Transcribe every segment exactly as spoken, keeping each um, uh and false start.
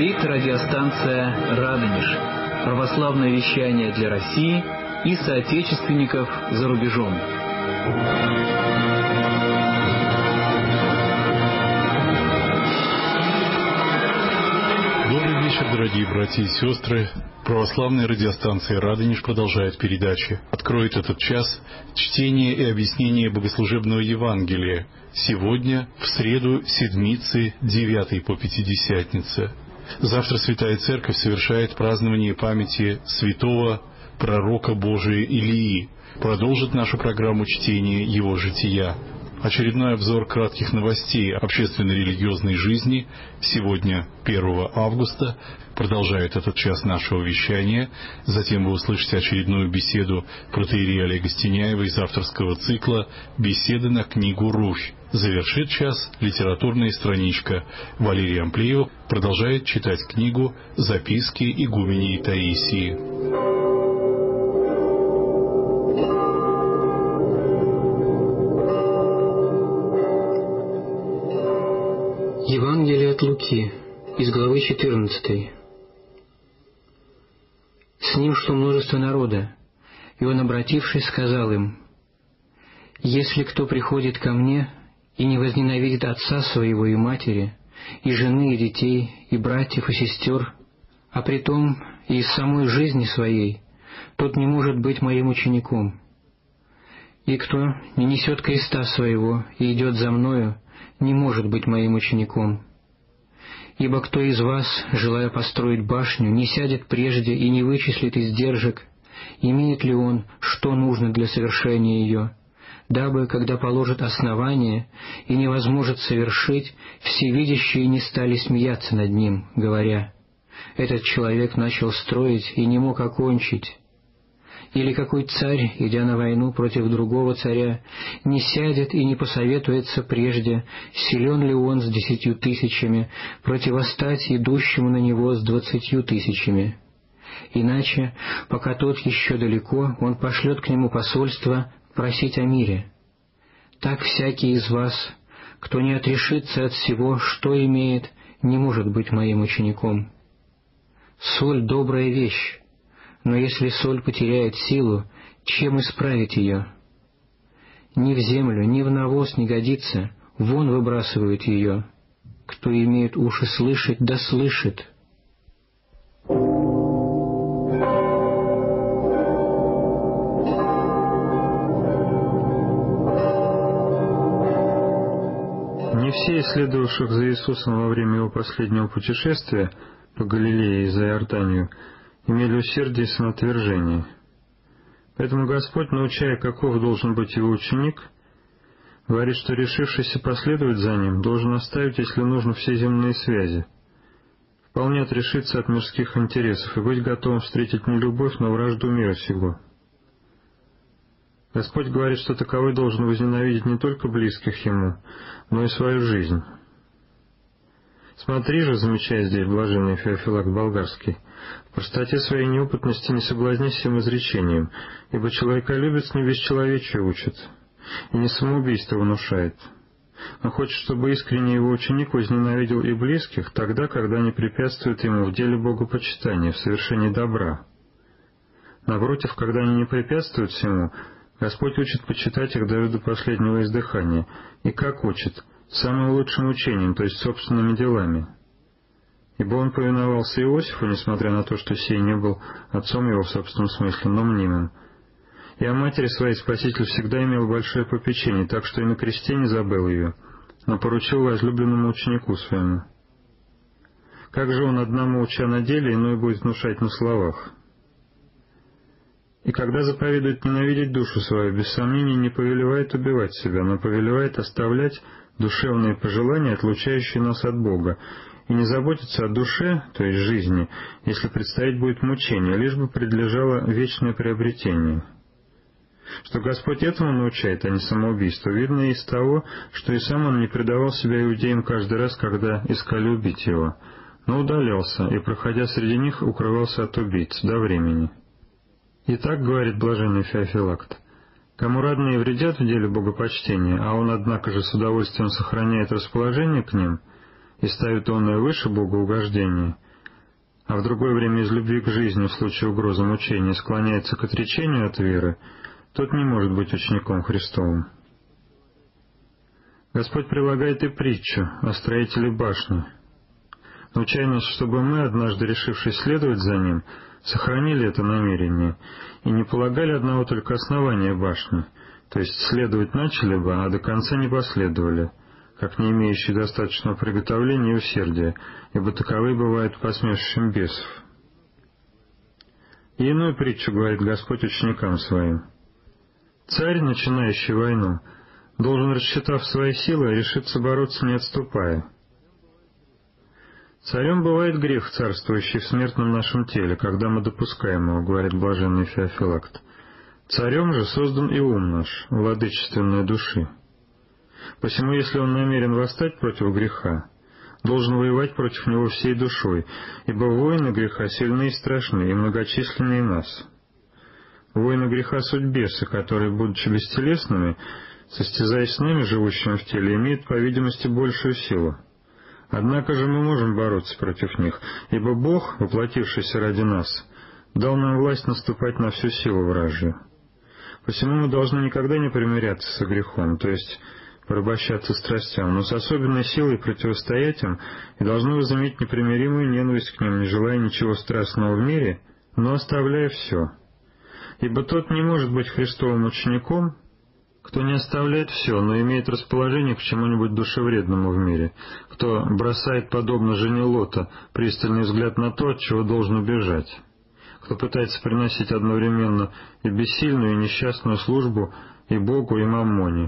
Говорит радиостанция «Радонеж». Православное вещание для России и соотечественников за рубежом. Добрый вечер, дорогие братья и сестры. Православная радиостанция «Радонеж» продолжает передачи. Откроет этот час чтение и объяснение богослужебного Евангелия. Сегодня, в среду Седмицы, девятой по Пятидесятнице. Завтра Святая Церковь совершает празднование памяти святого пророка Божия Илии. Продолжит нашу программу чтения его жития. Очередной обзор кратких новостей общественно-религиозной жизни сегодня, первого августа, продолжает этот час нашего вещания. Затем вы услышите очередную беседу протоиерея Олега Стеняева из авторского цикла «Беседы на книгу Руфь». Завершит час литературная страничка. Валерий Амплеев продолжает читать книгу «Записки игуменьи Таисии». Евангелие от Луки, из главы четырнадцатой. С ним шло множество народа, и он, обратившись, сказал им: «Если кто приходит ко мне и не возненавидит отца своего и матери, и жены, и детей, и братьев, и сестер, а притом и из самой жизни своей, тот не может быть моим учеником. И кто не несет креста своего и идет за мною, не может быть моим учеником. Ибо кто из вас, желая построить башню, не сядет прежде и не вычислит издержек, имеет ли он, что нужно для совершения ее, дабы, когда положит основание и не возможет совершить, всевидящие не стали смеяться над ним, говоря: этот человек начал строить и не мог окончить. Или какой царь, идя на войну против другого царя, не сядет и не посоветуется прежде, силен ли он с десятью тысячами противостать идущему на него с двадцатью тысячами. Иначе, пока тот еще далеко, он пошлет к нему посольство просить о мире. Так всякий из вас, кто не отрешится от всего, что имеет, не может быть моим учеником. Соль — добрая вещь, но если соль потеряет силу, чем исправить ее? Ни в землю, ни в навоз не годится, вон выбрасывают ее. Кто имеет уши слышать, да слышит». Не все из следовавших за Иисусом во время его последнего путешествия по Галилее и за Иорданию имели усердие и самоотвержение. Поэтому Господь, научая, каков должен быть его ученик, говорит, что решившийся последовать за ним должен оставить, если нужно, все земные связи, вполне отрешиться от мирских интересов и быть готовым встретить не любовь, но вражду мира сего. Господь говорит, что таковой должен возненавидеть не только близких ему, но и свою жизнь. Смотри же, замечая здесь блаженный Феофилакт Болгарский, в простоте своей неопытности не соблазнись всем изречением, ибо человеколюбец не бесчеловечие учит, и не самоубийство внушает, но хочет, чтобы искренне его ученик возненавидел и близких тогда, когда они препятствуют ему в деле богопочитания, в совершении добра. Напротив, когда они не препятствуют всему, Господь учит почитать их даже до последнего издыхания, и как учит? Самым лучшим учением, то есть собственными делами. Ибо он повиновался Иосифу, несмотря на то, что сей не был отцом его в собственном смысле, но мнимым. И о матери своей Спаситель всегда имел большое попечение, так что и на кресте не забыл ее, но поручил возлюбленному ученику своему. Как же он, одному уча на деле, иной будет внушать на словах? И когда заповедует ненавидеть душу свою, без сомнения не повелевает убивать себя, но повелевает оставлять душевные пожелания, отлучающие нас от Бога, и не заботиться о душе, то есть жизни, если предстоять будет мучение, лишь бы предлежало вечное приобретение. Что Господь этому научает, а не самоубийству, видно из того, что и сам он не предавал себя иудеям каждый раз, когда искали убить его, но удалялся и, проходя среди них, укрывался от убийц до времени. Итак, говорит блаженный Феофилакт, кому родные вредят в деле богопочтения, а он, однако же, с удовольствием сохраняет расположение к ним и ставит онное выше богоугождения, а в другое время из любви к жизни в случае угрозы мучения склоняется к отречению от веры, тот не может быть учеником Христовым. Господь прилагает и притчу о строителе башни, научая нас, чтобы мы, однажды решившись следовать за Ним, сохранили это намерение и не полагали одного только основания башни, то есть следовать начали бы, а до конца не последовали, как не имеющие достаточного приготовления и усердия, ибо таковые бывают посмешищем бесов. И иную притчу говорит Господь ученикам Своим. Царь, начинающий войну, должен, рассчитав свои силы, решиться бороться, не отступая. Царем бывает грех, царствующий в смертном нашем теле, когда мы допускаем его, говорит блаженный Феофилакт. Царем же создан и ум наш, владычественной души. Посему, если он намерен восстать против греха, должен воевать против него всей душой, ибо воины греха сильны и страшны, и многочисленнее нас. Воины греха суть бесы, которые, будучи бестелесными, состязаясь с нами, живущими в теле, имеют, по видимости, большую силу. Однако же мы можем бороться против них, ибо Бог, воплотившийся ради нас, дал нам власть наступать на всю силу вражью. Посему мы должны никогда не примиряться со грехом, то есть порабощаться страстям, но с особенной силой противостоять им и должны возыметь непримиримую ненависть к ним, не желая ничего страстного в мире, но оставляя все. Ибо тот не может быть Христовым учеником, кто не оставляет все, но имеет расположение к чему-нибудь душевредному в мире, кто бросает, подобно жене Лота, пристальный взгляд на то, от чего должен убежать, кто пытается приносить одновременно и бессильную, и несчастную службу и Богу, и маммоне.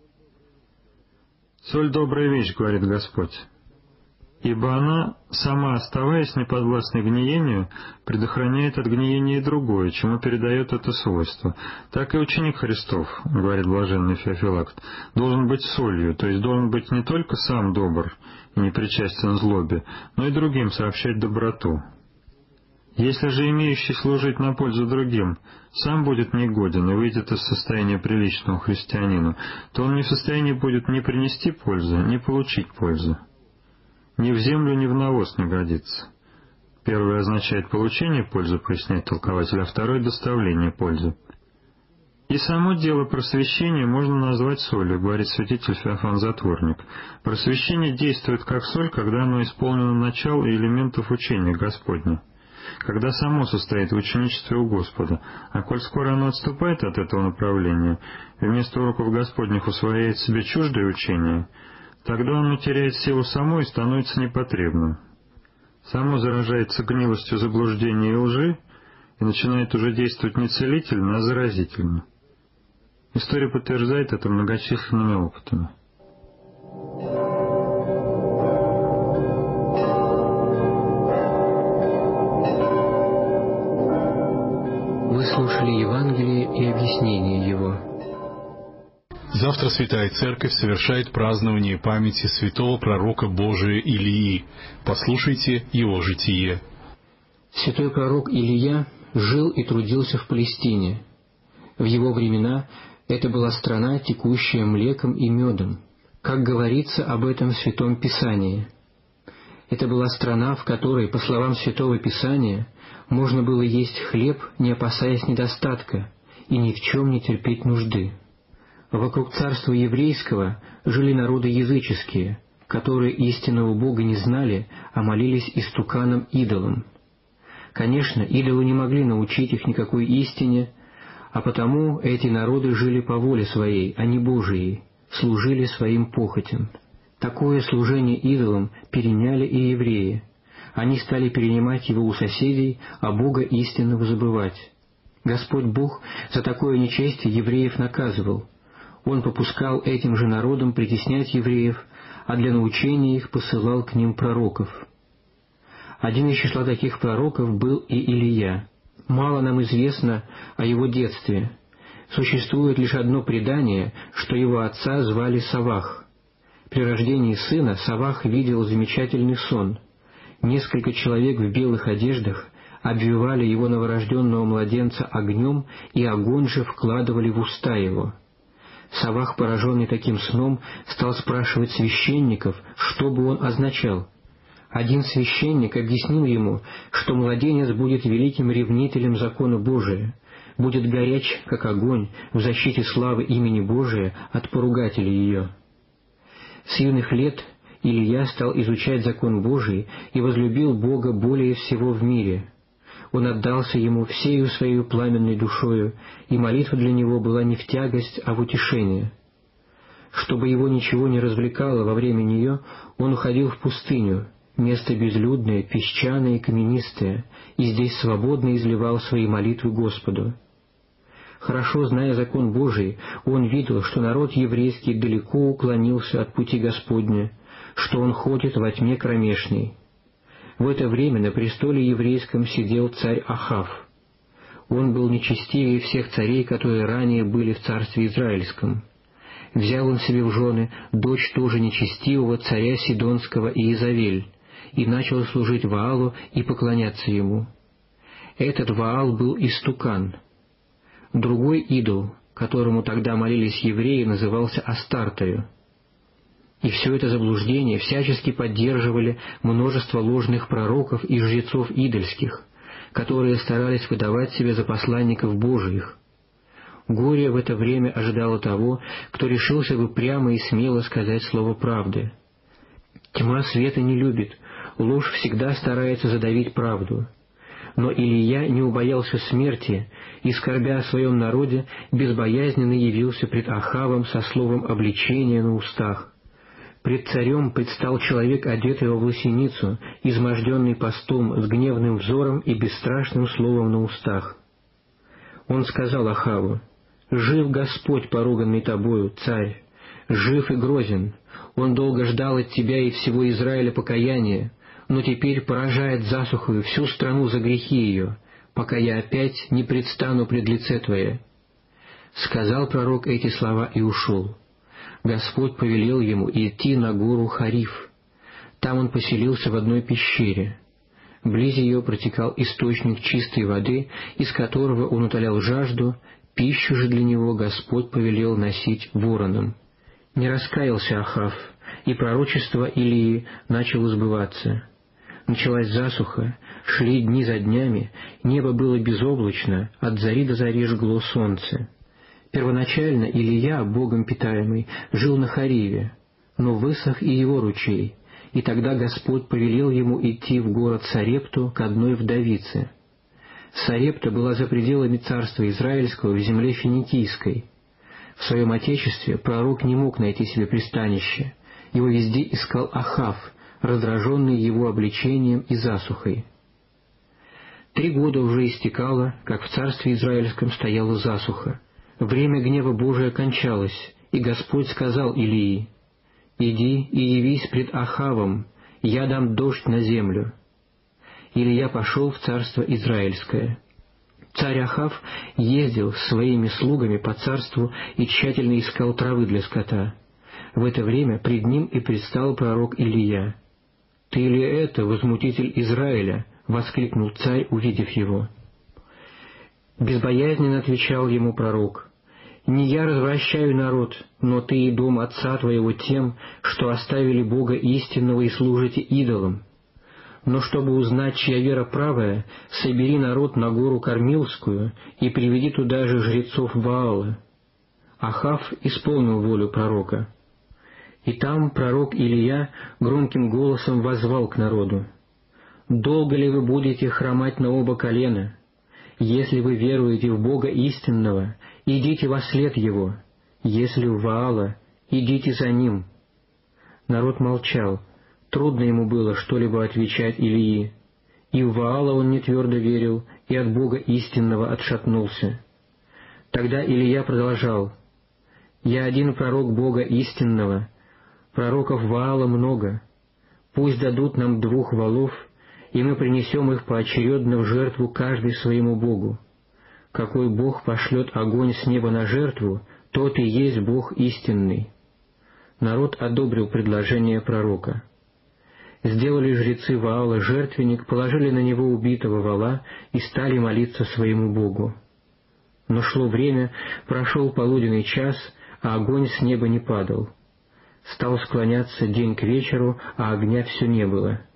«Соль — добрая вещь, — говорит Господь, — ибо она, сама оставаясь неподвластной гниению, предохраняет от гниения и другое, чему передает это свойство. Так и ученик Христов, — говорит блаженный Феофилакт, — должен быть солью, то есть должен быть не только сам добр и не причастен злобе, но и другим сообщать доброту. Если же имеющий служить на пользу другим сам будет негоден и выйдет из состояния приличного христианину, то он не в состоянии будет ни принести пользу, ни получить пользу. Ни в землю, ни в навоз не годится. Первое означает получение пользы, поясняет толкователь, а второе — доставление пользы. И само дело просвещения можно назвать солью, говорит святитель Феофан Затворник. Просвещение действует как соль, когда оно исполнено начал и элементов учения Господня, когда само состоит в ученичестве у Господа, а коль скоро оно отступает от этого направления и вместо уроков Господних усвояет себе чуждое учение, тогда оно теряет силу само и становится непотребным. Само заражается гнилостью заблуждения и лжи и начинает уже действовать не целительно, а заразительно. История подтверждает это многочисленными опытами. Вы слушали Евангелие и объяснение его. Завтра Святая Церковь совершает празднование памяти святого пророка Божия Илии. Послушайте его житие. Святой пророк Илия жил и трудился в Палестине. В его времена это была страна, текущая млеком и медом, как говорится об этом в Святом Писании. Это была страна, в которой, по словам Святого Писания, можно было есть хлеб, не опасаясь недостатка, и ни в чем не терпеть нужды. Вокруг царства еврейского жили народы языческие, которые истинного Бога не знали, а молились истуканам-идолам. Конечно, идолы не могли научить их никакой истине, а потому эти народы жили по воле своей, а не Божией, служили своим похотям. Такое служение идолам переняли и евреи. Они стали перенимать его у соседей, а Бога истинного забывать. Господь Бог за такое нечестие евреев наказывал. Он попускал этим же народам притеснять евреев, а для научения их посылал к ним пророков. Один из числа таких пророков был и Илия. Мало нам известно о его детстве. Существует лишь одно предание, что его отца звали Савах. При рождении сына Савах видел замечательный сон. Несколько человек в белых одеждах обвивали его новорожденного младенца огнем, и огонь же вкладывали в уста его. Савах, пораженный таким сном, стал спрашивать священников, что бы он означал. Один священник объяснил ему, что младенец будет великим ревнителем закона Божия, будет горяч, как огонь, в защите славы имени Божия от поругателей ее. С юных лет Илия стал изучать закон Божий и возлюбил Бога более всего в мире. Он отдался Ему всею своей пламенной душою, и молитва для него была не в тягость, а в утешение. Чтобы его ничего не развлекало во время нее, он уходил в пустыню, место безлюдное, песчаное и каменистое, и здесь свободно изливал свои молитвы Господу. Хорошо зная закон Божий, он видел, что народ еврейский далеко уклонился от пути Господня, что он ходит во тьме кромешной. В это время на престоле еврейском сидел царь Ахав. Он был нечестивее всех царей, которые ранее были в царстве израильском. Взял он себе в жены дочь тоже нечестивого царя Сидонского Иезавель, и начал служить Ваалу и поклоняться ему. Этот Ваал был истукан. Другой идол, которому тогда молились евреи, назывался Астартою. И все это заблуждение всячески поддерживали множество ложных пророков и жрецов идольских, которые старались выдавать себя за посланников Божиих. Горе в это время ожидало того, кто решился бы прямо и смело сказать слово правды. Тьма света не любит, ложь всегда старается задавить правду. Но Илия не убоялся смерти и, скорбя о своем народе, безбоязненно явился пред Ахавом со словом обличения на устах. Пред царем предстал человек, одетый во власеницу, изможденный постом, с гневным взором и бесстрашным словом на устах. Он сказал Ахаву: «Жив Господь, поруганный тобою, царь! Жив и грозен! Он долго ждал от тебя и всего Израиля покаяния, но теперь поражает засухою всю страну за грехи ее, пока я опять не предстану пред лице Твое». Сказал пророк эти слова и ушел. Господь повелел ему идти на гору Хариф. Там он поселился в одной пещере. Близ ее протекал источник чистой воды, из которого он утолял жажду, пищу же для него Господь повелел носить воронам. Не раскаялся Ахав, и пророчество Илии начало сбываться. Началась засуха, шли дни за днями, небо было безоблачно, от зари до зари жгло солнце. Первоначально Илия, Богом питаемый, жил на Хариве, но высох и его ручей, и тогда Господь повелел ему идти в город Сарепту к одной вдовице. Сарепта была за пределами царства Израильского в земле Финикийской. В своем отечестве пророк не мог найти себе пристанище, его везде искал Ахав, раздраженный его обличением и засухой. Три года уже истекало, как в царстве Израильском стояла засуха. Время гнева Божия кончалось, и Господь сказал Илии: «Иди и явись пред Ахавом, я дам дождь на землю». Илия пошел в царство Израильское. Царь Ахав ездил с своими слугами по царству и тщательно искал травы для скота. В это время пред ним и предстал пророк Илия. «Ты ли это, возмутитель Израиля?» — воскликнул царь, увидев его. Безбоязненно отвечал ему пророк: «Не я развращаю народ, но ты и дом отца твоего тем, что оставили Бога истинного и служите идолам. Но чтобы узнать, чья вера правая, собери народ на гору Кормилскую и приведи туда же жрецов Ваала». Ахав исполнил волю пророка. И там пророк Илия громким голосом воззвал к народу: «Долго ли вы будете хромать на оба колена? Если вы веруете в Бога истинного, идите вослед Его, если в Ваала, идите за Ним». Народ молчал, трудно ему было что-либо отвечать Илии. И в Ваала он не твердо верил, и от Бога истинного отшатнулся. Тогда Илия продолжал: «Я один пророк Бога истинного, пророков Ваала много. Пусть дадут нам двух волов, и мы принесем их поочередно в жертву каждый своему Богу. Какой Бог пошлет огонь с неба на жертву, тот и есть Бог истинный». Народ одобрил предложение пророка. Сделали жрецы Ваала жертвенник, положили на него убитого вола и стали молиться своему Богу. Но шло время, прошел полуденный час, а огонь с неба не падал. Стал склоняться день к вечеру, а огня все не было.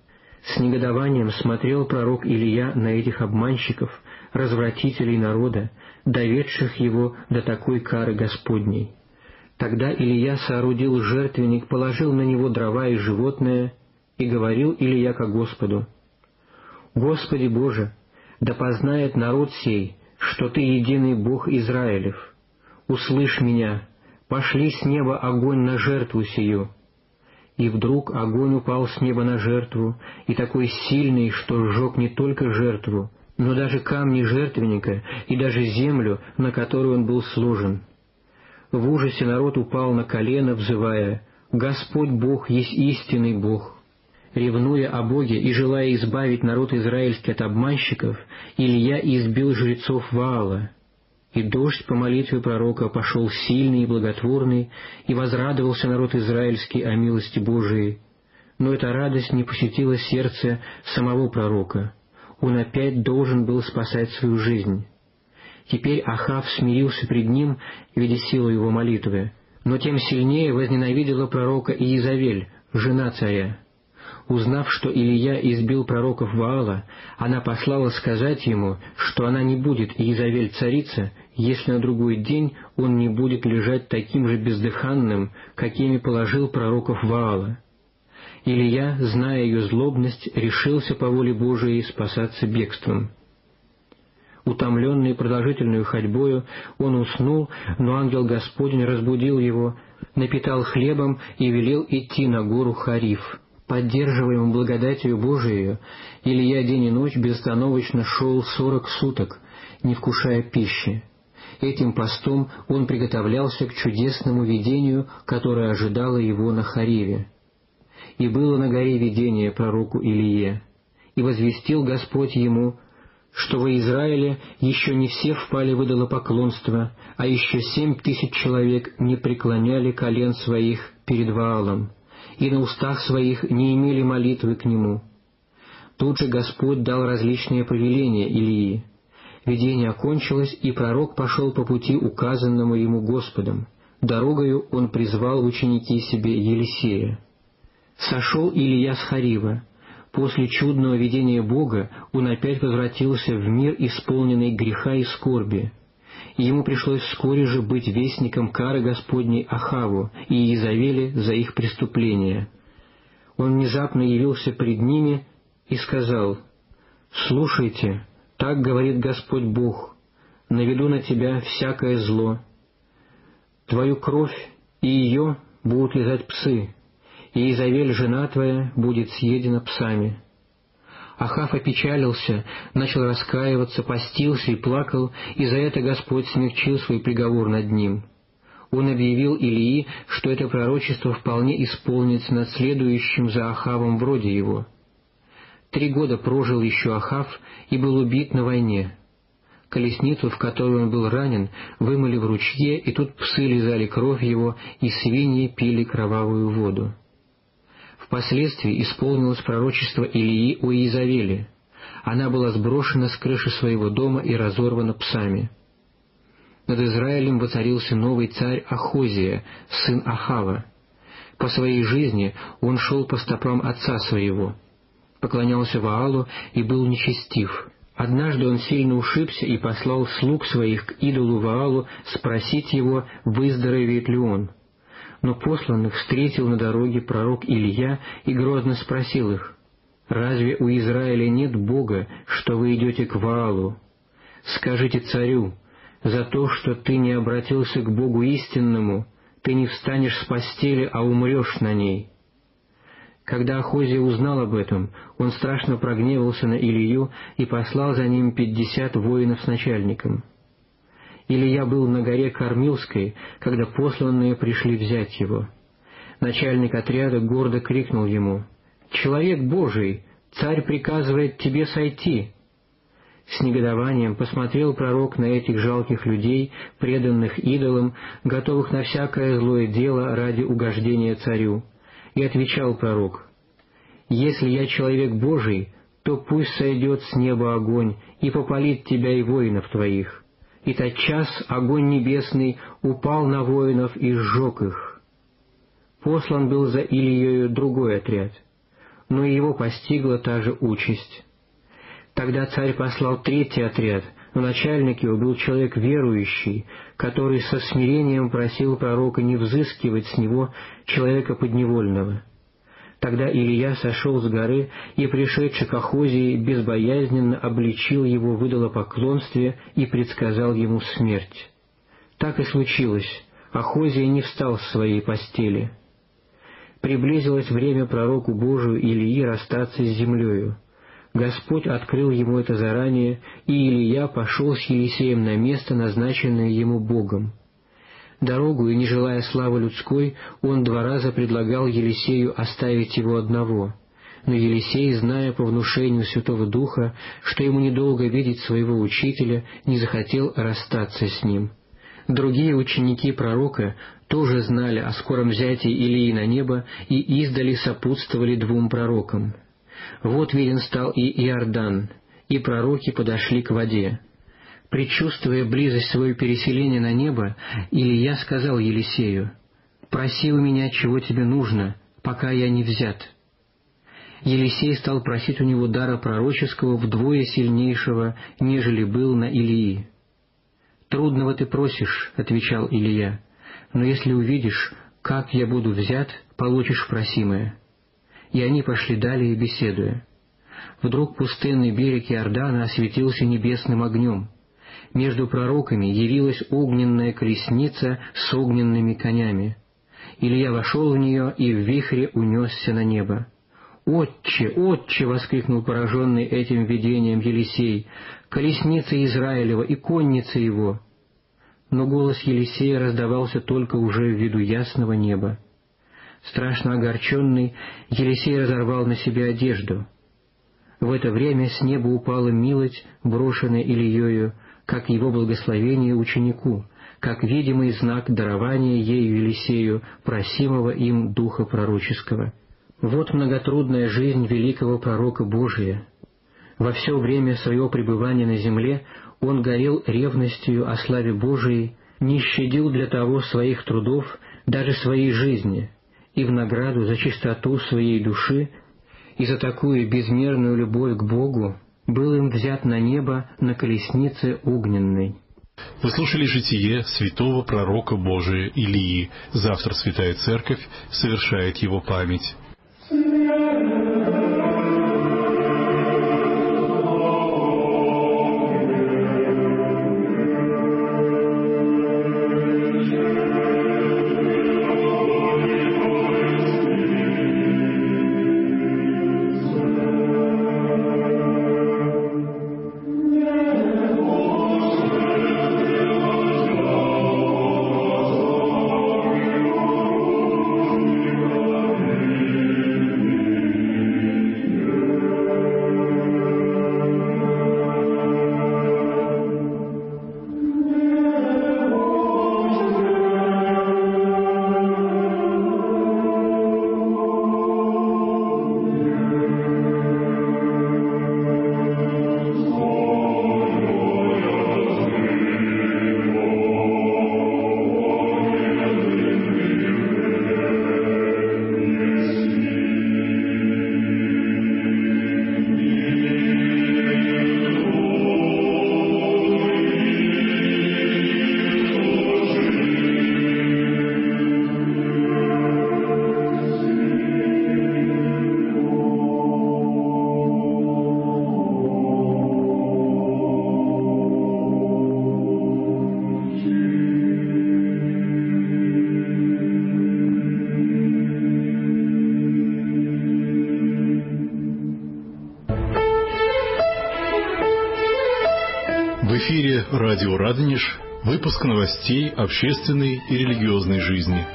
С негодованием смотрел пророк Илия на этих обманщиков, развратителей народа, доведших его до такой кары Господней. Тогда Илия соорудил жертвенник, положил на него дрова и животное, и говорил Илия ко Господу: «Господи Боже, да познает народ сей, что Ты единый Бог Израилев. Услышь меня, пошли с неба огонь на жертву сию». И вдруг огонь упал с неба на жертву, и такой сильный, что сжег не только жертву, но даже камни жертвенника и даже землю, на которую он был сложен. В ужасе народ упал на колено, взывая: «Господь Бог есть истинный Бог». Ревнуя о Боге и желая избавить народ израильский от обманщиков, Илия избил жрецов Ваала. И дождь по молитве пророка пошел сильный и благотворный, и возрадовался народ израильский о милости Божией. Но эта радость не посетила сердце самого пророка. Он опять должен был спасать свою жизнь. Теперь Ахав смирился пред ним, видя силу его молитвы, но тем сильнее возненавидела пророка Иезавель, жена царя. Узнав, что Илия избил пророков Ваала, она послала сказать ему, что она не будет Иезавель царица, если на другой день он не будет лежать таким же бездыханным, какими положил пророков Ваала. Илия, зная ее злобность, решился по воле Божией спасаться бегством. Утомленный продолжительной ходьбою, он уснул, но ангел Господень разбудил его, напитал хлебом и велел идти на гору Хариф. Поддерживаемым благодатью Божией, Илия день и ночь безостановочно шел сорок суток, не вкушая пищи. Этим постом он приготовлялся к чудесному видению, которое ожидало его на Хариве. И было на горе видение пророку Илие, и возвестил Господь ему, что во Израиле еще не все впали в идолопоклонство, а еще семь тысяч человек не преклоняли колен своих перед Ваалом, и на устах своих не имели молитвы к нему. Тут же Господь дал различные повеления Илии. Видение окончилось, и пророк пошел по пути, указанному ему Господом. Дорогою он призвал в ученики себе Елисея. Сошел Илия с Харива. После чудного видения Бога он опять возвратился в мир, исполненный греха и скорби. И ему пришлось вскоре же быть вестником кары Господней Ахаву и Иезавеле за их преступления. Он внезапно явился пред ними и сказал: «Слушайте, так говорит Господь Бог, наведу на тебя всякое зло. Твою кровь и ее будут лизать псы, и Иезавель, жена твоя, будет съедена псами». Ахав опечалился, начал раскаиваться, постился и плакал, и за это Господь смягчил свой приговор над ним. Он объявил Илии, что это пророчество вполне исполнится над следующим за Ахавом вроде его. Три года прожил еще Ахав и был убит на войне. Колесницу, в которую он был ранен, вымыли в ручье, и тут псы лизали кровь его, и свиньи пили кровавую воду. Впоследствии исполнилось пророчество Илии о Иезавеле. Она была сброшена с крыши своего дома и разорвана псами. Над Израилем воцарился новый царь Ахозия, сын Ахава. По своей жизни он шел по стопам отца своего, поклонялся Ваалу и был нечестив. Однажды он сильно ушибся и послал слуг своих к идолу Ваалу спросить его, выздоровеет ли он. Но посланных встретил на дороге пророк Илия и грозно спросил их: «Разве у Израиля нет Бога, что вы идете к Ваалу? Скажите царю, за то, что ты не обратился к Богу истинному, ты не встанешь с постели, а умрешь на ней». Когда Ахозия узнал об этом, он страшно прогневался на Илию и послал за ним пятьдесят воинов с начальником. Илия был на горе Кормилской, когда посланные пришли взять его. Начальник отряда гордо крикнул ему: «Человек Божий, царь приказывает тебе сойти!» С негодованием посмотрел пророк на этих жалких людей, преданных идолам, готовых на всякое злое дело ради угождения царю, и отвечал пророк: «Если я человек Божий, то пусть сойдет с неба огонь и попалит тебя и воинов твоих». И тотчас огонь небесный упал на воинов и сжег их. Послан был за Илиею другой отряд. но и его постигла та же участь. Тогда царь послал третий отряд, но начальник его был человек верующий, который со смирением просил пророка не взыскивать с него человека подневольного. Тогда Илия сошел с горы и, пришедший к Ахозии, безбоязненно обличил его в идолопоклонстве и предсказал ему смерть. Так и случилось. Ахозия не встал с своей постели. Приблизилось время пророку Божию Илии расстаться с землею. Господь открыл ему это заранее, и Илия пошел с Елисеем на место, назначенное ему Богом. Дорогу, и не желая славы людской, он два раза предлагал Елисею оставить его одного. Но Елисей, зная по внушению Святого Духа, что ему недолго видеть своего учителя, не захотел расстаться с ним. Другие ученики пророка тоже знали о скором взятии Илии на небо и издали сопутствовали двум пророкам. Вот виден стал и Иордан, и пророки подошли к воде. Предчувствуя близость своего переселения на небо, Илия сказал Елисею: «Проси у меня, чего тебе нужно, пока я не взят». Елисей стал просить у него дара пророческого вдвое сильнейшего, нежели был на Илии. «Трудного ты просишь», — отвечал Илия, — «но если увидишь, как я буду взят, получишь просимое». И они пошли далее, беседуя. Вдруг пустынный берег Иордана осветился небесным огнем. Между пророками явилась огненная колесница с огненными конями. Илья вошел в нее и в вихре унесся на небо. «Отче, отче!» — воскликнул пораженный этим видением Елисей. «Колесница Израилева и конница его!» Но голос Елисея раздавался только уже в виду ясного неба. Страшно огорченный, Елисей разорвал на себе одежду. В это время с неба упала милость, брошенная Илиею, как его благословение ученику, как видимый знак дарования ею Елисею, просимого им духа пророческого. Вот многотрудная жизнь великого пророка Божия. Во все время своего пребывания на земле он горел ревностью о славе Божией, не щадил для того своих трудов, даже своей жизни, и в награду за чистоту своей души и за такую безмерную любовь к Богу был им взят на небо на колеснице огненной. Вы слушали житие святого пророка Божия Илии. Завтра Святая Церковь совершает его память. В эфире радио «Радонеж», выпуск новостей общественной и религиозной жизни.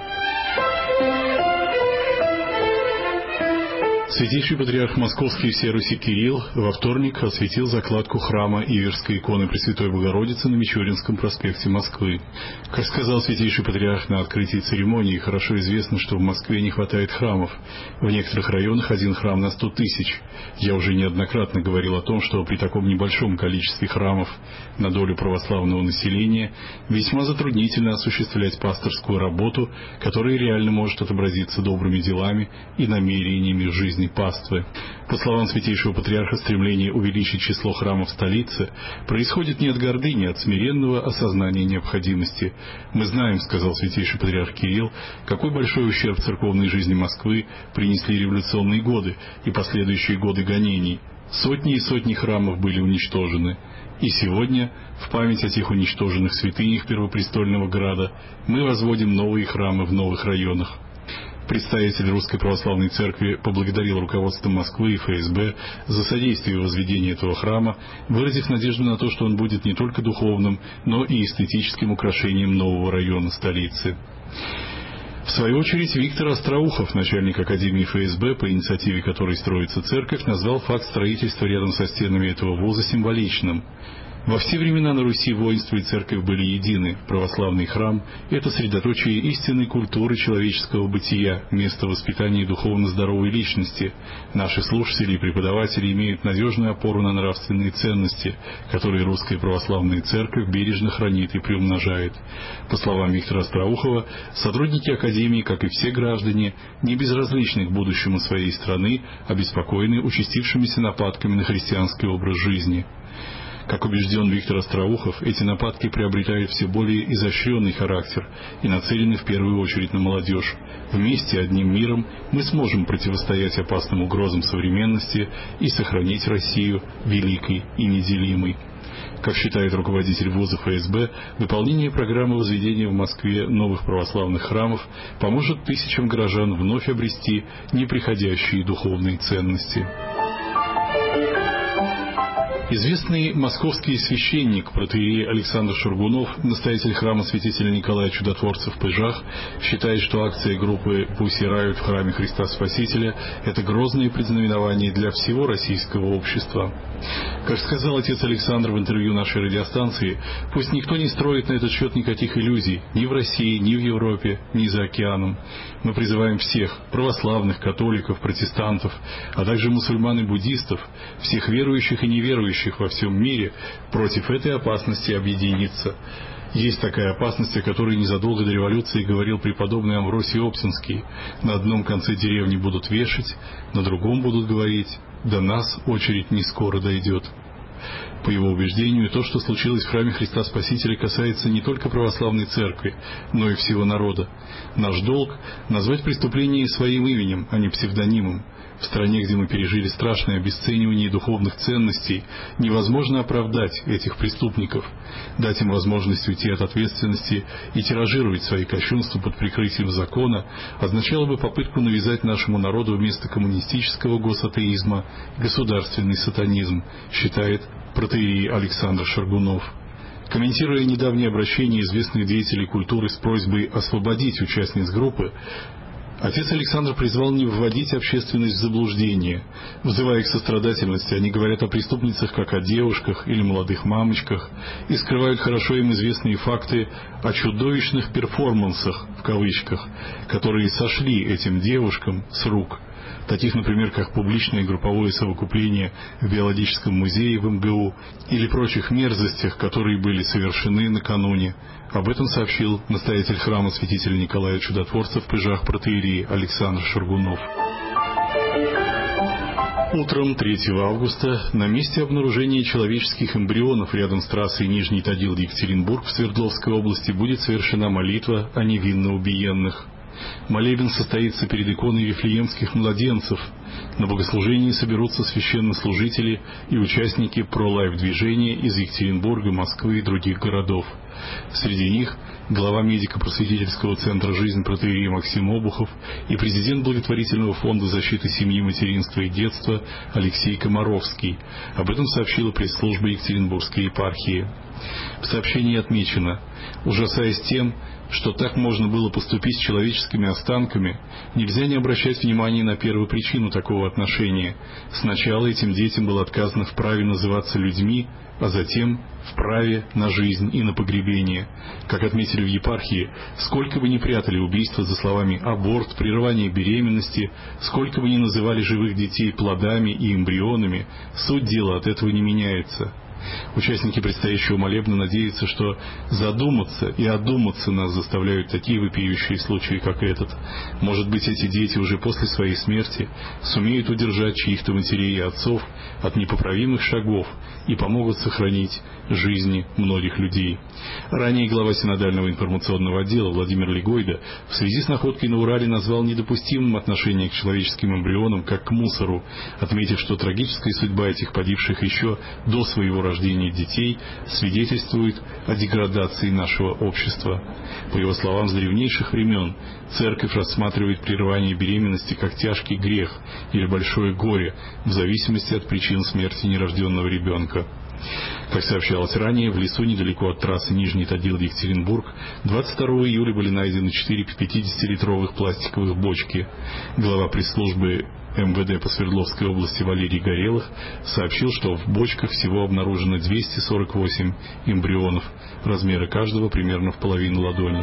Святейший патриарх Московский и всей Руси Кирилл во вторник осветил закладку храма Иверской иконы Пресвятой Богородицы на Мичуринском проспекте Москвы. Как сказал Святейший патриарх на открытии церемонии, хорошо известно, что в Москве не хватает храмов. В некоторых районах один храм на сто тысяч. Я уже неоднократно говорил о том, что при таком небольшом количестве храмов на долю православного населения весьма затруднительно осуществлять пасторскую работу, которая реально может отобразиться добрыми делами и намерениями в жизни духовной паствы. По словам Святейшего Патриарха, стремление увеличить число храмов в столице происходит не от гордыни, а от смиренного осознания необходимости. «Мы знаем, — сказал Святейший Патриарх Кирилл, — какой большой ущерб церковной жизни Москвы принесли революционные годы и последующие годы гонений. Сотни и сотни храмов были уничтожены. И сегодня, в память о тех уничтоженных святынях Первопрестольного Града, мы возводим новые храмы в новых районах». Представитель Русской Православной Церкви поблагодарил руководство Москвы и эф эс бэ за содействие возведению этого храма, выразив надежду на то, что он будет не только духовным, но и эстетическим украшением нового района столицы. В свою очередь, Виктор Остроухов, начальник Академии эф эс бэ, по инициативе которой строится церковь, назвал факт строительства рядом со стенами этого вуза символичным. Во все времена на Руси воинство и церковь были едины. Православный храм – это средоточие истинной культуры человеческого бытия, место воспитания духовно здоровой личности. Наши слушатели и преподаватели имеют надежную опору на нравственные ценности, которые Русская Православная Церковь бережно хранит и приумножает. По словам Виктора Остроухова, сотрудники Академии, как и все граждане, не безразличны к будущему своей страны, обеспокоены участившимися нападками на христианский образ жизни. Как убежден Виктор Остроухов, эти нападки приобретают все более изощренный характер и нацелены в первую очередь на молодежь. Вместе, одним миром, мы сможем противостоять опасным угрозам современности и сохранить Россию великой и неделимой. Как считает руководитель вуза эф эс бэ, выполнение программы возведения в Москве новых православных храмов поможет тысячам горожан вновь обрести неприходящие духовные ценности. Известный московский священник, протоиерей Александр Шургунов, настоятель храма святителя Николая Чудотворца в Пыжах, считает, что акция группы «Пусть ирают в храме Христа Спасителя» – это грозное предзнаменование для всего российского общества. Как сказал отец Александр в интервью нашей радиостанции, пусть никто не строит на этот счет никаких иллюзий ни в России, ни в Европе, ни за океаном. Мы призываем всех – православных, католиков, протестантов, а также мусульман и буддистов, всех верующих и неверующих во всем мире против этой опасности объединиться. Есть такая опасность, о которой незадолго до революции говорил преподобный Амвросий Обсинский. На одном конце деревни будут вешать, на другом будут говорить: «До нас очередь не скоро дойдет». По его убеждению, то, что случилось в храме Христа Спасителя, касается не только православной церкви, но и всего народа. Наш долг – назвать преступление своим именем, а не псевдонимом. В стране, где мы пережили страшное обесценивание духовных ценностей, невозможно оправдать этих преступников, дать им возможность уйти от ответственности и тиражировать свои кощунства под прикрытием закона означало бы попытку навязать нашему народу вместо коммунистического госатеизма государственный сатанизм, считает протоиерей Александр Шургунов. Комментируя недавнее обращение известных деятелей культуры с просьбой освободить участниц группы, отец Александр призвал не вводить общественность в заблуждение. Взывая к сострадательности, они говорят о преступницах как о девушках или молодых мамочках и скрывают хорошо им известные факты о чудовищных перформансах, в кавычках, которые сошли этим девушкам с рук. Таких, например, как публичное групповое совокупление в биологическом музее в эм гэ у или прочих мерзостях, которые были совершены накануне. Об этом сообщил настоятель храма святителя Николая Чудотворца в Пыжах протоиерей Александр Шургунов. Утром третьего августа на месте обнаружения человеческих эмбрионов рядом с трассой Нижний Тагил-Екатеринбург в Свердловской области будет совершена молитва о невинно убиенных. Молебен состоится перед иконой вифлеемских младенцев. На богослужении соберутся священнослужители и участники про-лайф-движения из Екатеринбурга, Москвы и других городов. Среди них глава медико-просветительского центра «Жизнь» протоиерей Максим Обухов и президент благотворительного фонда защиты семьи, материнства и детства Алексей Комаровский. Об этом сообщила пресс-служба Екатеринбургской епархии. В сообщении отмечено: ужасаясь тем, что так можно было поступить с человеческими останками, нельзя не обращать внимания на первую причину такого отношения. Сначала этим детям было отказано в праве называться людьми, а затем в праве на жизнь и на погребение. Как отметили в епархии, сколько бы ни прятали убийство за словами «аборт», «прерывание беременности», сколько бы ни называли живых детей плодами и эмбрионами, суть дела от этого не меняется. Участники предстоящего молебна надеются, что задуматься и одуматься нас заставляют такие вопиющие случаи, как этот. Может быть, эти дети уже после своей смерти сумеют удержать чьих-то матерей и отцов от непоправимых шагов и помогут сохранить жизни многих людей. Ранее глава Синодального информационного отдела Владимир Легойда в связи с находкой на Урале назвал недопустимым отношение к человеческим эмбрионам как к мусору, отметив, что трагическая судьба этих погибших еще до своего рождения детей свидетельствует о деградации нашего общества. По его словам, с древнейших времен Церковь рассматривает прерывание беременности как тяжкий грех или большое горе в зависимости от причин смерти нерожденного ребенка. Как сообщалось ранее, в лесу недалеко от трассы Нижний Тагил-Екатеринбург двадцать второго июля были найдены четыре пятидесятилитровых пластиковых бочки. Глава пресс-службы эм вэ дэ по Свердловской области Валерий Горелых сообщил, что в бочках всего обнаружено двести сорок восемь эмбрионов, размеры каждого примерно в половину ладони.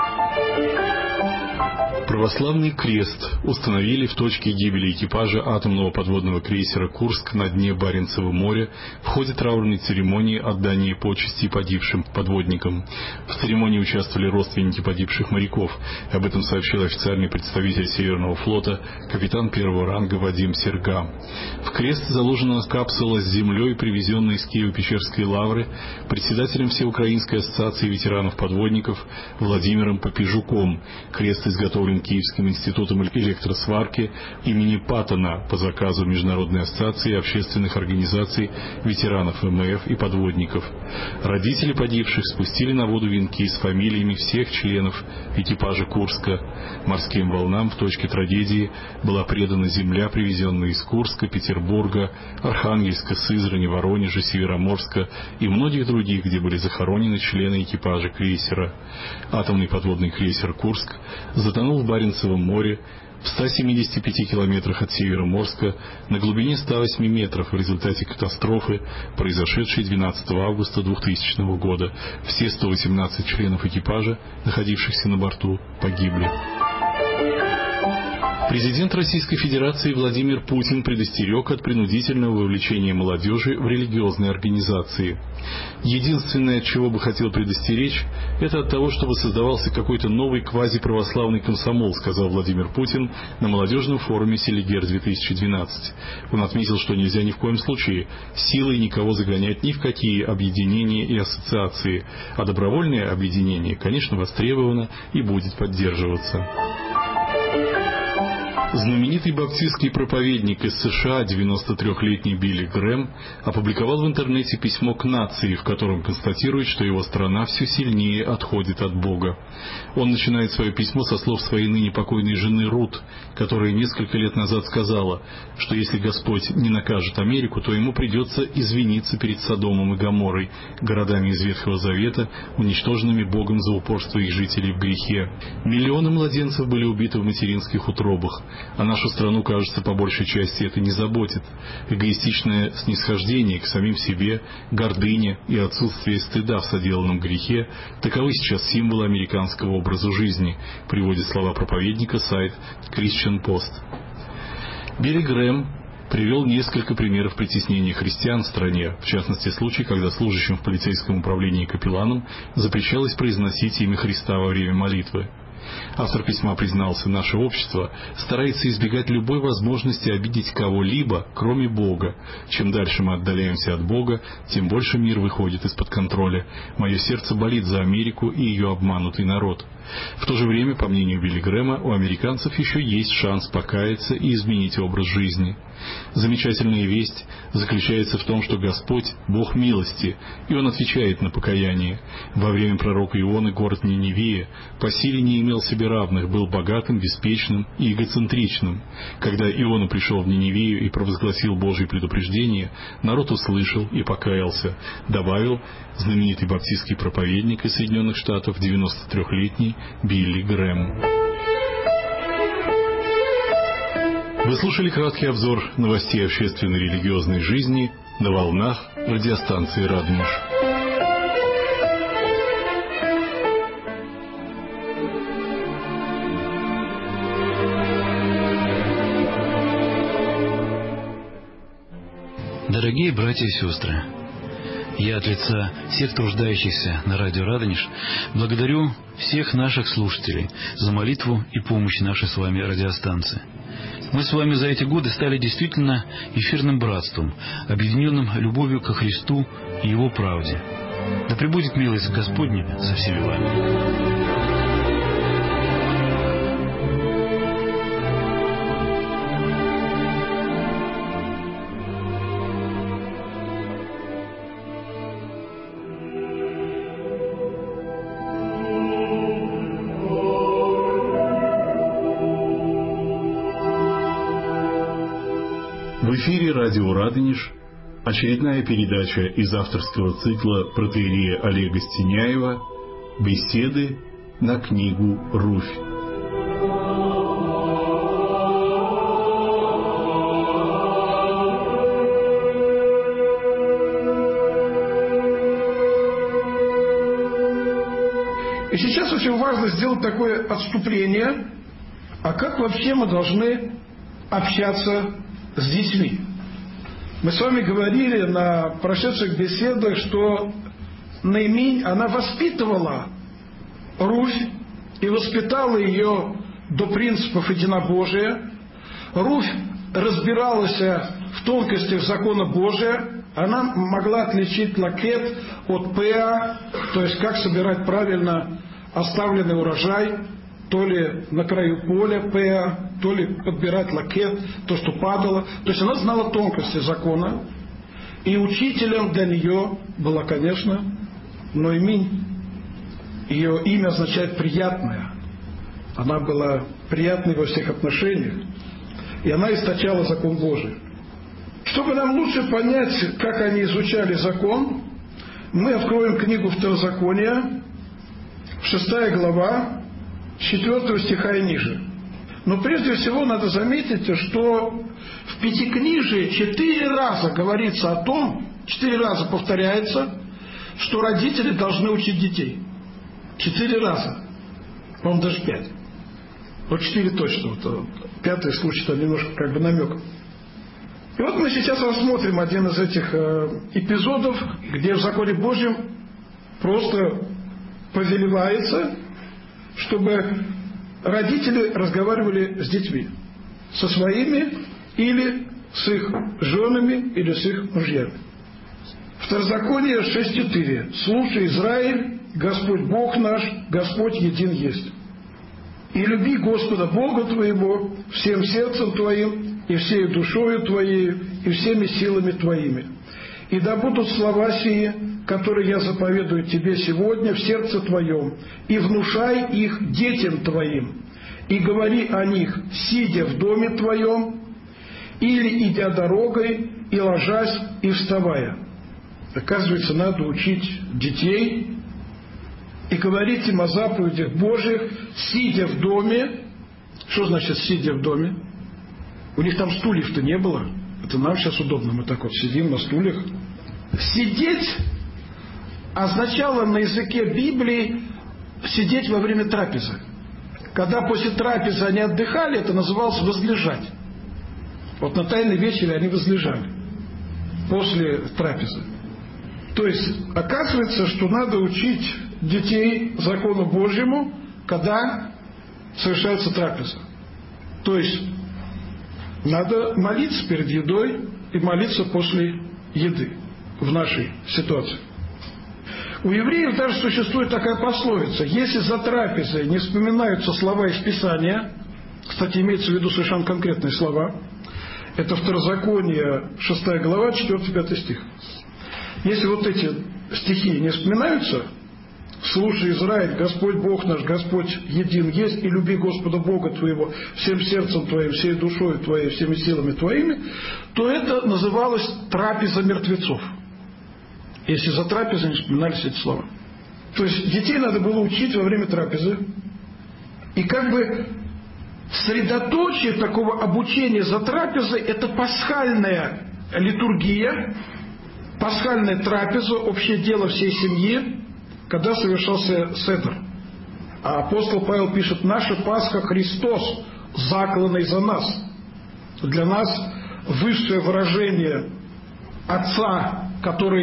Православный крест установили в точке гибели экипажа атомного подводного крейсера «Курск» на дне Баренцева моря в ходе траурной церемонии отдания почестей погибшим подводникам. В церемонии участвовали родственники погибших моряков. Об этом сообщил официальный представитель Северного флота, капитан первого ранга Вадим Серга. В крест заложена капсула с землей, привезенная из Киево-Печерской лавры председателем Всеукраинской ассоциации ветеранов-подводников Владимиром Попежуком. Крест изготовлен Киевским институтом электросварки имени Паттона по заказу Международной ассоциации общественных организаций ветеранов эм э эф и подводников. Родители погибших спустили на воду венки с фамилиями всех членов экипажа «Курска». Морским волнам в точке трагедии была предана земля, привезенная из Курска, Петербурга, Архангельска, Сызрани, Воронежа, Североморска и многих других, где были захоронены члены экипажа крейсера. Атомный подводный крейсер «Курск» затонул в Баренцевом море в ста семидесяти пяти километрах от Североморска на глубине ста восьми метров в результате катастрофы, произошедшей двенадцатого августа двухтысячного года. Все сто восемнадцать членов экипажа, находившихся на борту, погибли. Президент Российской Федерации Владимир Путин предостерег от принудительного вовлечения молодежи в религиозные организации. Единственное, от чего бы хотел предостеречь, это от того, чтобы создавался какой-то новый квазиправославный комсомол, сказал Владимир Путин на молодежном форуме «Селигер-две тысячи двенадцать». Он отметил, что нельзя ни в коем случае силой никого загонять ни в какие объединения и ассоциации, а добровольное объединение, конечно, востребовано и будет поддерживаться. Знаменитый баптистский проповедник из США, девяносто трёхлетний Билли Грэм, опубликовал в интернете письмо к нации, в котором констатирует, что его страна все сильнее отходит от Бога. Он начинает свое письмо со слов своей ныне покойной жены Рут, которая несколько лет назад сказала, что если Господь не накажет Америку, то ему придется извиниться перед Содомом и Гоморрой, городами из Ветхого Завета, уничтоженными Богом за упорство их жителей в грехе. Миллионы младенцев были убиты в материнских утробах. А нашу страну, кажется, по большей части это не заботит. Эгоистичное снисхождение к самим себе, гордыня и отсутствие стыда в соделанном грехе – таковы сейчас символы американского образа жизни, приводит слова проповедника сайт Christian Post. Билли Грэм привел несколько примеров притеснения христиан в стране, в частности случай, когда служащим в полицейском управлении капелланам запрещалось произносить имя Христа во время молитвы. Автор письма признался, наше общество старается избегать любой возможности обидеть кого-либо, кроме Бога. Чем дальше мы отдаляемся от Бога, тем больше мир выходит из-под контроля. Мое сердце болит за Америку и ее обманутый народ. В то же время, по мнению Билли Грэма, у американцев еще есть шанс покаяться и изменить образ жизни. Замечательная весть заключается в том, что Господь – Бог милости, и Он отвечает на покаяние. Во время пророка Ионы город Ниневия по силе не имел себе равных, был богатым, беспечным и эгоцентричным. Когда Иона пришел в Ниневию и провозгласил Божье предупреждение, народ услышал и покаялся, добавил знаменитый баптистский проповедник из Соединенных Штатов, девяносто трёхлетний Билли Грэм. Вы слушали краткий обзор новостей общественной и религиозной жизни на волнах радиостанции «Радонеж». Дорогие братья и сестры, Я от лица всех труждающихся на радио «Радонеж» благодарю всех наших слушателей за молитву и помощь нашей с вами радиостанции. Мы с вами за эти годы стали действительно эфирным братством, объединенным любовью ко Христу и Его правде. Да пребудет милость Господня со всеми вами. В эфире радио «Радонеж» очередная передача из авторского цикла протоиерея Олега Стеняева «Беседы на книгу Руфь». И сейчас очень важно сделать такое отступление, а как вообще мы должны общаться с детьми. Мы с вами говорили на прошедших беседах, что Наимень, она воспитывала Руфь и воспитала ее до принципов единобожия. Руфь разбиралась в тонкостях закона Божия. Она могла отличить лакет от пеа, то есть как собирать правильно оставленный урожай, то ли на краю поля пеа, то ли подбирать лакет, то, что падало. То есть она знала тонкости закона. И учителем для нее была, конечно, Ноэминь. Ее имя означает «приятная». Она была приятной во всех отношениях. И она источала закон Божий. Чтобы нам лучше понять, как они изучали закон, мы откроем книгу Второзакония, шестая глава, с четвертого стиха и ниже. Но прежде всего надо заметить, что в Пятикнижии четыре раза говорится о том, четыре раза повторяется, что родители должны учить детей. Четыре раза. По-моему, даже пять. Вот четыре точно. Вот, пятый случай там немножко как бы намек. И вот мы сейчас рассмотрим один из этих э, эпизодов, где в законе Божьем просто повелевается, чтобы родители разговаривали с детьми, со своими или с их женами, или с их мужьями. Второзаконие шесть четыре. «Слушай, Израиль, Господь Бог наш, Господь един есть. И люби Господа Бога твоего всем сердцем твоим, и всей душою твоей, и всеми силами твоими. И да будут слова сии, которые я заповедую тебе сегодня в сердце твоем, и внушай их детям твоим, и говори о них, сидя в доме твоем, или идя дорогой, и ложась, и вставая». Оказывается, надо учить детей и говорить им о заповедях Божьих, сидя в доме. Что значит сидя в доме? У них там стульев-то не было. Это нам сейчас удобно, мы так вот сидим на стульях. Сидеть означало на языке Библии сидеть во время трапезы. Когда после трапезы они отдыхали, это называлось возлежать. Вот на Тайной вечере они возлежали после трапезы. То есть, оказывается, что надо учить детей закону Божьему, когда совершается трапеза. То есть, надо молиться перед едой и молиться после еды в нашей ситуации. У евреев даже существует такая пословица: если за трапезой не вспоминаются слова из Писания, кстати, имеется в виду совершенно конкретные слова, это Второзаконие, шестая глава, четвёртый-пятый стих. Если вот эти стихи не вспоминаются: «Слушай, Израиль, Господь Бог наш, Господь един есть, и люби Господа Бога твоего всем сердцем твоим, всей душой твоей, всеми силами твоими», то это называлось трапеза мертвецов. Если за трапезой не вспоминались эти слова. То есть детей надо было учить во время трапезы. И как бы средоточие такого обучения за трапезой — это пасхальная литургия, пасхальная трапеза, общее дело всей семьи, когда совершался седр. А апостол Павел пишет: «Наша Пасха Христос, закланный за нас». Для нас высшее выражение Отца, который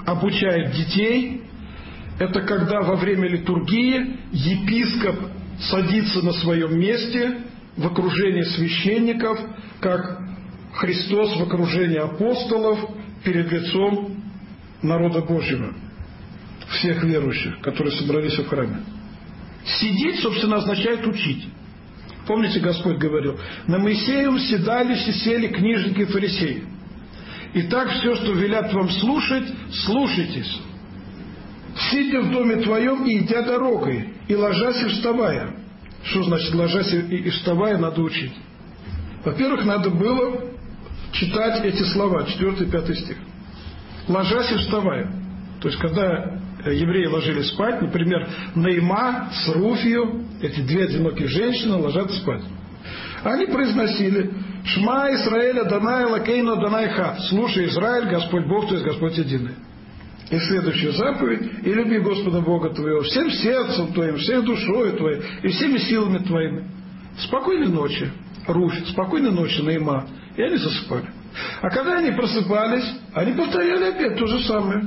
обучает детей. Это когда во время литургии епископ садится на своем месте в окружении священников, как Христос в окружении апостолов перед лицом народа Божьего, всех верующих, которые собрались в храме. Сидеть, собственно, означает учить. Помните, Господь говорил: на Моисеевом седались и сели книжники и фарисеи. Итак, все, что велят вам слушать, слушайтесь, сидя в доме твоем и идя дорогой, и ложась и вставая. Что значит ложась и вставая надо учить? Во-первых, надо было читать эти слова, четвёртый и пятый стих. Ложась и вставая. То есть, когда евреи ложились спать, например, Наима с Руфью, эти две одинокие женщины, ложатся спать. Они произносили: «Шма Исраэль Адонай Элокейну Адонай Хад». «Слушай, Израиль, Господь Бог, то есть Господь единый». И следующая заповедь: «И люби Господа Бога твоего всем сердцем твоим, всей душой твоей и всеми силами твоими». Спокойной ночи, Руфь, спокойной ночи, Наима. И они засыпали. А когда они просыпались, они повторяли опять то же самое.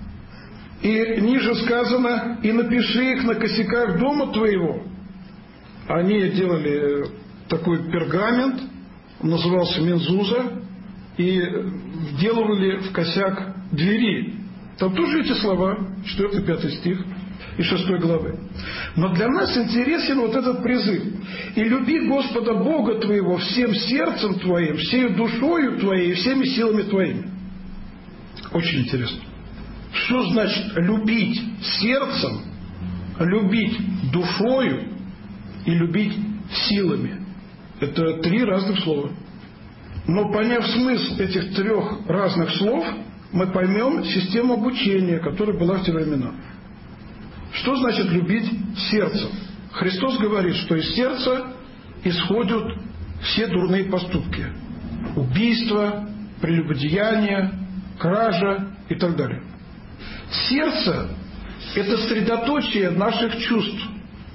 И ниже сказано: «И напиши их на косяках дома твоего». Они делали такой пергамент, он назывался мензуза, и вделывали в косяк двери. Там тоже эти слова, четвёртый и пятый стих и шестой главы. Но для нас интересен вот этот призыв: «И люби Господа Бога твоего всем сердцем твоим, всей душою твоей и всеми силами твоими». Очень интересно. Что значит любить сердцем, любить душою и любить силами? Это три разных слова. Но поняв смысл этих трех разных слов, мы поймем систему обучения, которая была в те времена. Что значит любить сердцем? Христос говорит, что из сердца исходят все дурные поступки. Убийство, прелюбодеяние, кража и так далее. Сердце – это средоточие наших чувств.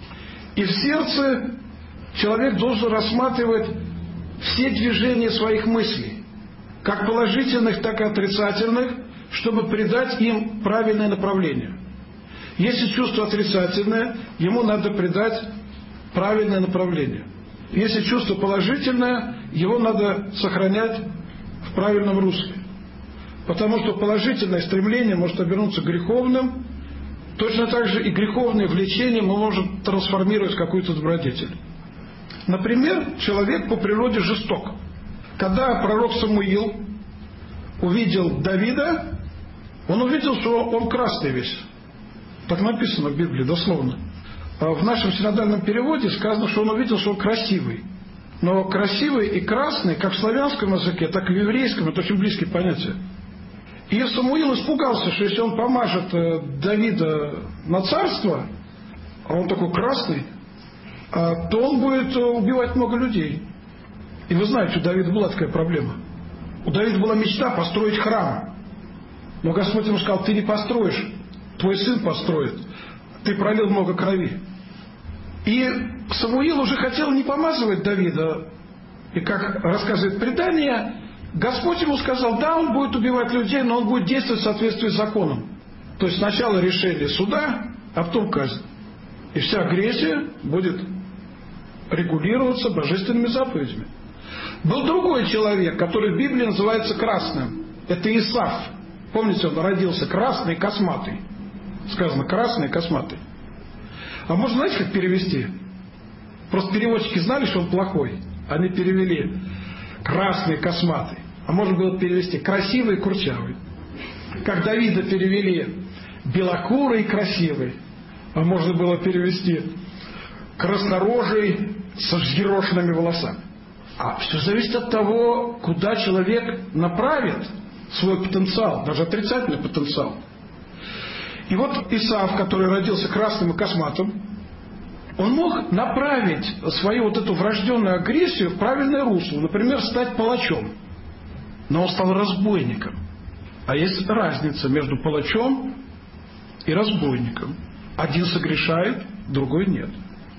И в сердце человек должен рассматривать все движения своих мыслей, как положительных, так и отрицательных, чтобы придать им правильное направление. Если чувство отрицательное, ему надо придать правильное направление. Если чувство положительное, его надо сохранять в правильном русле. Потому что положительное стремление может обернуться греховным, точно так же и греховное влечение мы можем трансформировать в какую-то добродетель. Например, человек по природе жесток. Когда пророк Самуил увидел Давида, он увидел, что он красный весь. Так написано в Библии, дословно. А в нашем синодальном переводе сказано, что он увидел, что он красивый. Но красивый и красный, как в славянском языке, так и в еврейском, это очень близкие понятия. И Самуил испугался, что если он помажет Давида на царство, а он такой красный, то он будет убивать много людей. И вы знаете, у Давида была такая проблема. У Давида была мечта построить храм. Но Господь ему сказал: ты не построишь, твой сын построит. Ты пролил много крови. И Самуил уже хотел не помазывать Давида. И как рассказывает предание, Господь ему сказал: да, он будет убивать людей, но он будет действовать в соответствии с законом. То есть сначала решение суда, а потом казнь. И вся агрессия будет регулироваться божественными заповедями. Был другой человек, который в Библии называется красным. Это Исав. Помните, он родился красный, косматый. Сказано красный, косматый. А можно, знаете, как перевести? Просто переводчики знали, что он плохой. Они перевели красный, косматый. А можно было перевести красивый, курчавый. Как Давида перевели белокурый, красивый. А можно было перевести краснорожий со взъерошенными волосами. А все зависит от того, куда человек направит свой потенциал, даже отрицательный потенциал. И вот Исав, который родился красным и косматым, он мог направить свою вот эту врожденную агрессию в правильное русло. Например, стать палачом. Но он стал разбойником. А есть разница между палачом и разбойником. Один согрешает, другой нет.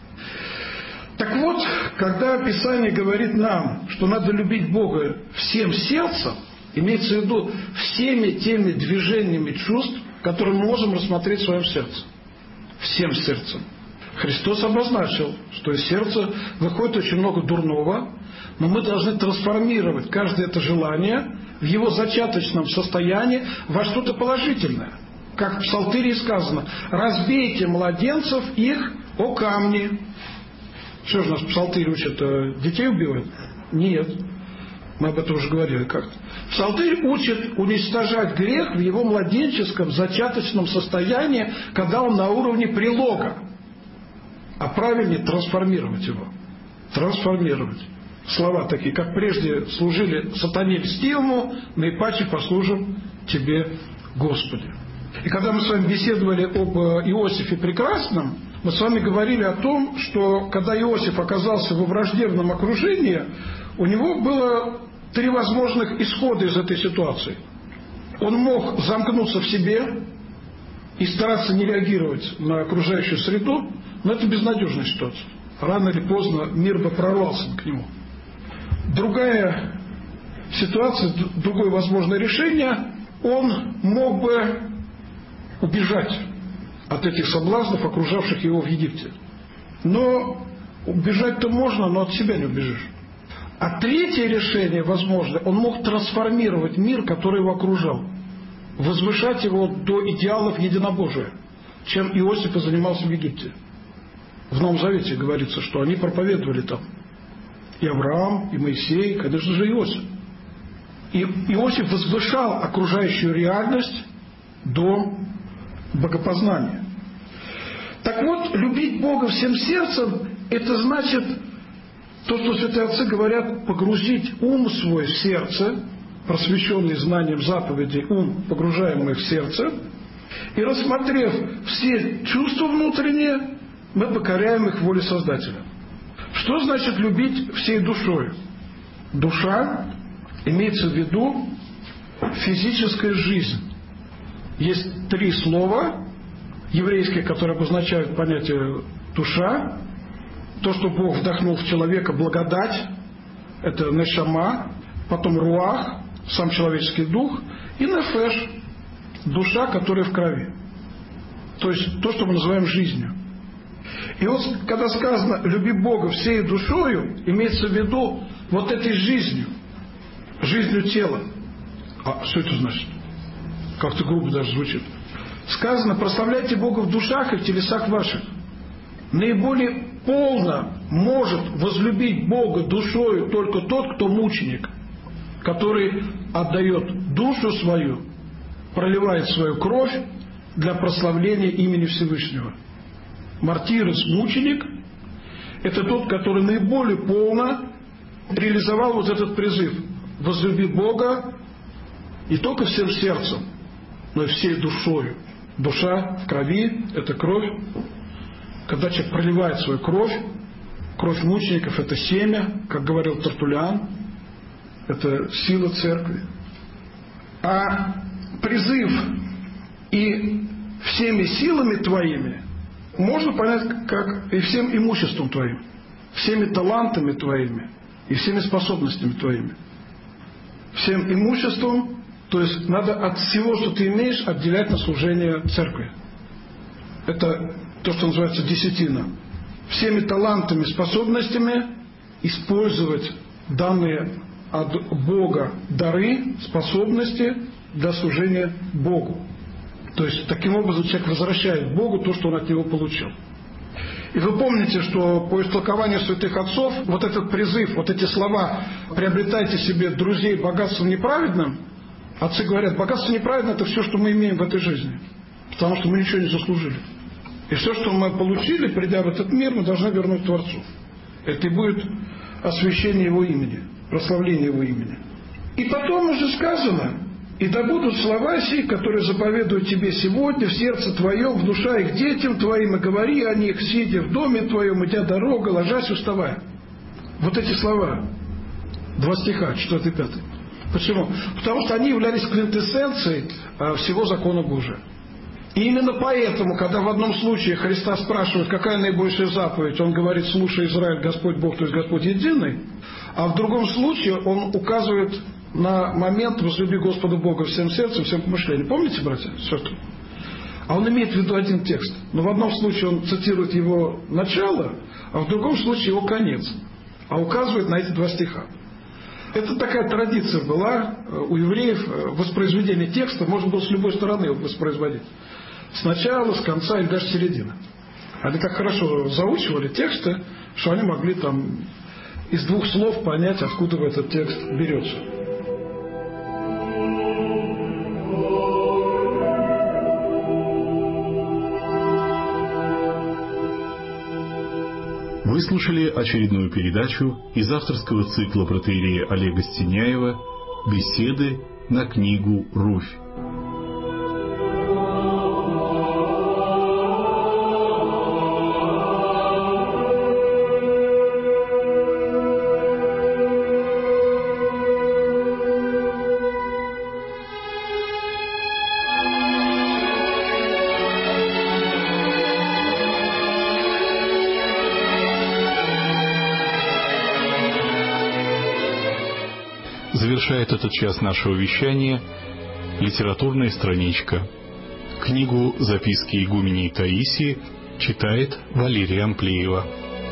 Так вот, когда Писание говорит нам, что надо любить Бога всем сердцем, имеется в виду всеми теми движениями чувств, которые мы можем рассмотреть в своем сердце. Всем сердцем. Христос обозначил, что из сердца выходит очень много дурного, но мы должны трансформировать каждое это желание в его зачаточном состоянии во что-то положительное. Как в Псалтире сказано: «Разбейте младенцев их о камни». Что же нас в Псалтире учат? Детей убивают? Нет. Мы об этом уже говорили как-то. Псалтирь учит уничтожать грех в его младенческом зачаточном состоянии, когда он на уровне прилога. А правильнее трансформировать его. Трансформировать. Слова такие, как прежде служили сатане льстивому, наипаче послужим тебе, Господи. И когда мы с вами беседовали об Иосифе Прекрасном, мы с вами говорили о том, что когда Иосиф оказался во враждебном окружении, у него было три возможных исхода из этой ситуации. Он мог замкнуться в себе и стараться не реагировать на окружающую среду, но это безнадежная ситуация. Рано или поздно мир бы прорвался к нему. Другая ситуация, другое возможное решение, он мог бы убежать от этих соблазнов, окружавших его в Египте. Но убежать-то можно, но от себя не убежишь. А третье решение, возможно, он мог трансформировать мир, который его окружал, возвышать его до идеалов единобожия, чем Иосиф и занимался в Египте. В Новом Завете говорится, что они проповедовали там. И Авраам, и Моисей, конечно же, Иосиф. И Иосиф возвышал окружающую реальность до богопознания. Так вот, любить Бога всем сердцем, это значит, то, что святые отцы говорят, погрузить ум свой в сердце, просвещенный знанием заповедей, ум, погружаемый в сердце, и рассмотрев все чувства внутренние, мы покоряем их воле Создателя. Что значит любить всей душой? Душа имеется в виду физическая жизнь. Есть три слова еврейские, которые обозначают понятие душа. То, что Бог вдохнул в человека, благодать, это нешама, потом руах, сам человеческий дух, и нефеш, душа, которая в крови. То есть то, что мы называем жизнью. И вот, когда сказано «люби Бога всей душою», имеется в виду вот этой жизнью, жизнью тела. А что это значит? Как-то грубо даже звучит. Сказано: прославляйте Бога в душах и в телесах ваших. Наиболее полно может возлюбить Бога душою только тот, кто мученик, который отдает душу свою, проливает свою кровь для прославления имени Всевышнего. Мартирос, мученик, это тот, который наиболее полно реализовал вот этот призыв: возлюби Бога не только всем сердцем, но и всей душою. Душа в крови – это кровь. Когда человек проливает свою кровь, кровь мучеников – это семя, как говорил Тертуллиан, это сила церкви. А призыв «и всеми силами твоими» можно понять как «и всем имуществом твоим», всеми талантами твоими и всеми способностями твоими. Всем имуществом, то есть надо от всего, что ты имеешь, отделять на служение церкви. Это то, что называется десятина. Всеми талантами, способностями использовать данные от Бога дары, способности для служения Богу. То есть таким образом человек возвращает Богу то, что он от него получил. И вы помните, что по истолкованию святых отцов вот этот призыв, вот эти слова «приобретайте себе друзей богатством неправедным», отцы говорят, богатство неправедное – это все, что мы имеем в этой жизни, потому что мы ничего не заслужили. И все, что мы получили, придя в этот мир, мы должны вернуть Творцу. Это и будет освящение Его имени, прославление Его имени. И потом уже сказано: «И да будут слова сии, которые заповедуют тебе сегодня в сердце твоем, в душа их детям твоим, и говори о них, сидя в доме твоем, идя дорога, ложась, уставая». Вот эти слова, два стиха, четвертый, пятый. Почему? Потому что они являлись квинтэссенцией всего закона Божия. И именно поэтому, когда в одном случае Христа спрашивают, какая наибольшая заповедь, он говорит: слушай, Израиль, Господь Бог, то есть Господь единый, а в другом случае он указывает на момент «возлюби Господа Бога всем сердцем, всем помышлением». Помните, братья, сестры? А он имеет в виду один текст. Но в одном случае он цитирует его начало, а в другом случае его конец. А указывает на эти два стиха. Это такая традиция была у евреев, воспроизведение текста можно было с любой стороны его воспроизводить. С начала, с конца или даже с середины. Они так хорошо заучивали тексты, что они могли там из двух слов понять, откуда этот текст берется. Вы слушали очередную передачу из авторского цикла протоиерея Олега Стеняева «Беседы на книгу Руфь». Завершает этот час нашего вещания литературная страничка. Книгу «Записки игуменей Таисии» читает Валерия Амплеева.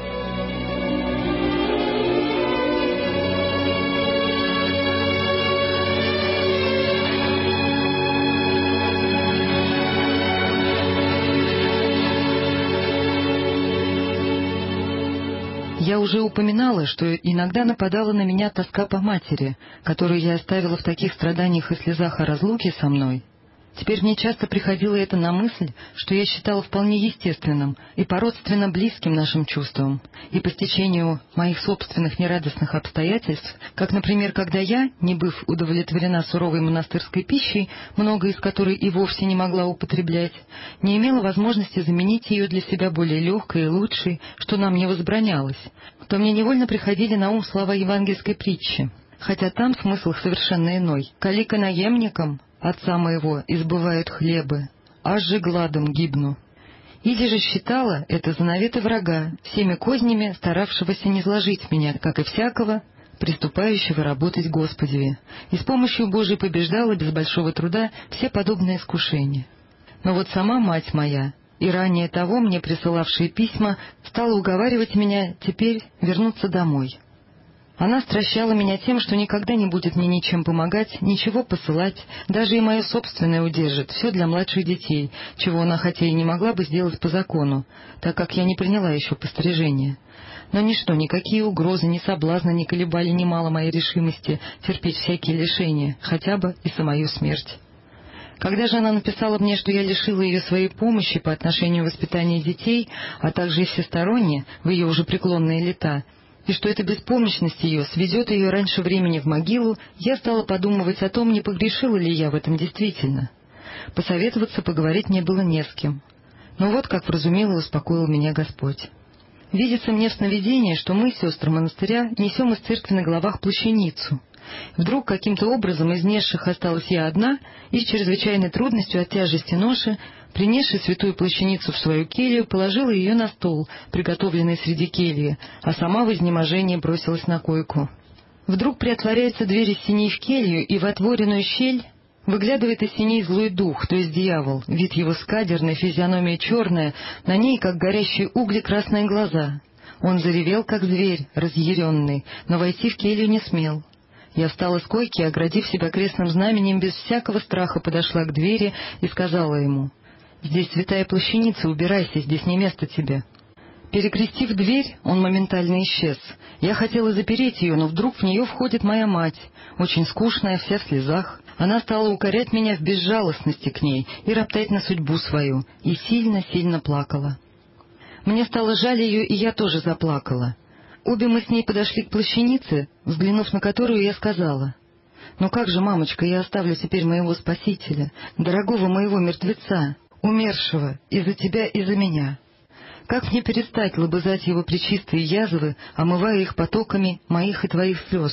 Я уже упоминала, что иногда нападала на меня тоска по матери, которую я оставила в таких страданиях и слезах о разлуке со мной. Теперь мне часто приходило это на мысль, что я считала вполне естественным и по-родственно близким нашим чувствам, и по стечению моих собственных нерадостных обстоятельств, как, например, когда я, не быв удовлетворена суровой монастырской пищей, много из которой и вовсе не могла употреблять, не имела возможности заменить ее для себя более легкой и лучшей, что нам не возбранялось, то мне невольно приходили на ум слова евангельской притчи, хотя там смысл их совершенно иной. «Калика наемникам отца моего избывают хлебы, аж же гладом гибну». Иди же считала это за наветы врага, всеми кознями старавшегося низложить меня, как и всякого, приступающего работать Господеве, и с помощью Божией побеждала без большого труда все подобные искушения. Но вот сама мать моя, и ранее того мне присылавшие письма, стала уговаривать меня теперь вернуться домой. Она стращала меня тем, что никогда не будет мне ничем помогать, ничего посылать, даже и мое собственное удержит, все для младших детей, чего она хотя и не могла бы сделать по закону, так как я не приняла еще пострижения. Но ничто, никакие угрозы, ни соблазны не колебали немало моей решимости терпеть всякие лишения, хотя бы и самую смерть. Когда же она написала мне, что я лишила ее своей помощи по отношению к воспитанию детей, а также и всесторонне, в ее уже преклонные лета, и что эта беспомощность ее сведет ее раньше времени в могилу, я стала подумывать о том, не погрешила ли я в этом действительно. Посоветоваться, поговорить мне было не с кем. Но вот как вразумел и успокоил меня Господь. Видится мне в сновидении, что мы, сестры монастыря, несем из церкви на головах плащаницу. Вдруг каким-то образом из несших осталась я одна, и с чрезвычайной трудностью от тяжести ноши, принесши святую плащаницу в свою келью, положила ее на стол, приготовленный среди кельи, а сама в изнеможении бросилась на койку. Вдруг приотворяются двери синей в келью, и в отворенную щель выглядывает из синей злой дух, то есть дьявол, вид его скадерный, физиономия черная, на ней, как горящие угли, красные глаза. Он заревел, как зверь, разъяренный, но войти в келью не смел. Я встала с койки, оградив себя крестным знаменем, без всякого страха подошла к двери и сказала ему: «Здесь святая плащаница, убирайся, здесь не место тебе». Перекрестив дверь, он моментально исчез. Я хотела запереть ее, но вдруг в нее входит моя мать, очень скучная, вся в слезах. Она стала укорять меня в безжалостности к ней и роптать на судьбу свою, и сильно-сильно плакала. Мне стало жаль ее, и я тоже заплакала. Обе мы с ней подошли к плащанице, взглянув на которую, я сказала: «Ну как же, мамочка, я оставлю теперь моего спасителя, дорогого моего мертвеца, умершего и за тебя, и за меня? Как мне перестать лобызать его пречистые язвы, омывая их потоками моих и твоих слез?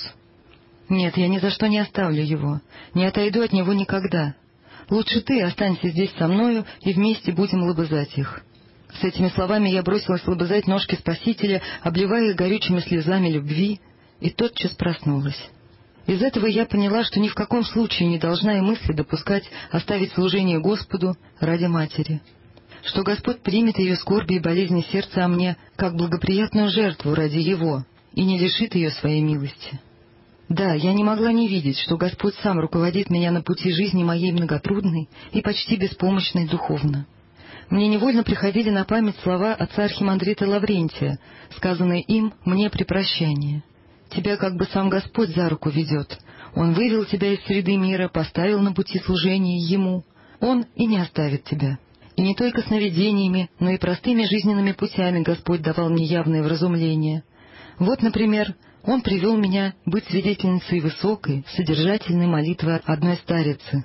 Нет, я ни за что не оставлю его, не отойду от него никогда. Лучше ты останься здесь со мною, и вместе будем лобызать их». С этими словами я бросилась лобызать ножки Спасителя, обливая их горючими слезами любви, и тотчас проснулась. Из этого я поняла, что ни в каком случае не должна и мысли допускать оставить служение Господу ради матери, что Господь примет ее скорби и болезни сердца о мне как благоприятную жертву ради Его и не лишит ее своей милости. Да, я не могла не видеть, что Господь сам руководит меня на пути жизни моей многотрудной и почти беспомощной духовно. Мне невольно приходили на память слова отца архимандрита Лаврентия, сказанные им мне при прощании. «Тебя как бы сам Господь за руку ведет. Он вывел тебя из среды мира, поставил на пути служения Ему. Он и не оставит тебя». И не только сновидениями, но и простыми жизненными путями Господь давал мне явное вразумление. Вот, например, Он привел меня быть свидетельницей высокой, содержательной молитвы одной старицы.